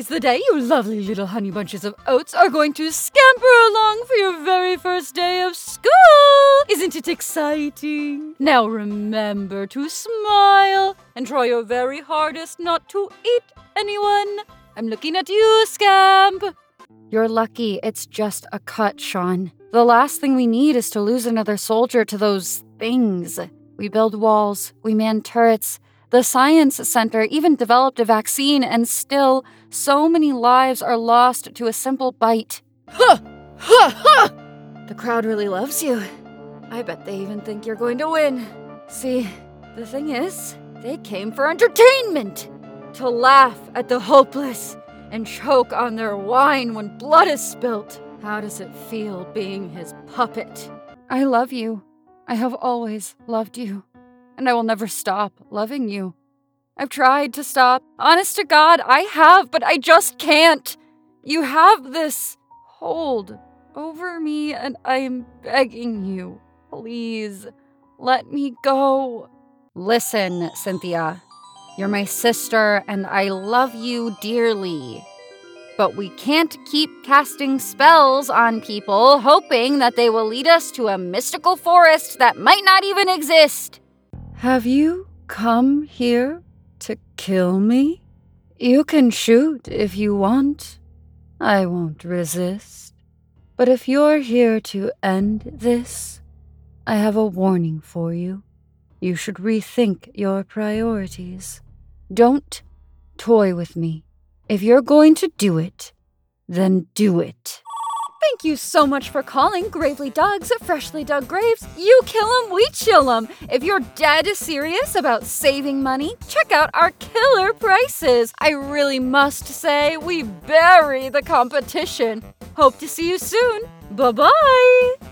Today's the day you lovely little honey bunches of oats are going to scamper along for your very first day of school. Isn't it exciting? Now remember to smile and try your very hardest not to eat anyone. I'm looking at you, Scamp. You're lucky it's just a cut, Sean. The last thing we need is to lose another soldier to those things. We build walls, we man turrets. The Science Center even developed a vaccine, and still, so many lives are lost to a simple bite. Ha! Ha! Ha! The crowd really loves you. I bet they even think you're going to win. See, the thing is, they came for entertainment. To laugh at the hopeless and choke on their wine when blood is spilt. How does it feel being his puppet? I love you. I have always loved you. And I will never stop loving you. I've tried to stop. Honest to God, I have, but I just can't. You have this hold over me, and I am begging you, please, let me go. Listen, Cynthia, you're my sister, and I love you dearly. But we can't keep casting spells on people, hoping that they will lead us to a mystical forest that might not even exist. Have you come here to kill me? You can shoot if you want. I won't resist. But if you're here to end this, I have a warning for you. You should rethink your priorities. Don't toy with me. If you're going to do it, then do it. Thank you so much for calling Gravely Dug's Freshly Dug Graves. You kill 'em, we chill 'em. If you're dead serious about saving money, check out our killer prices. I really must say, we bury the competition. Hope to see you soon. Bye-bye.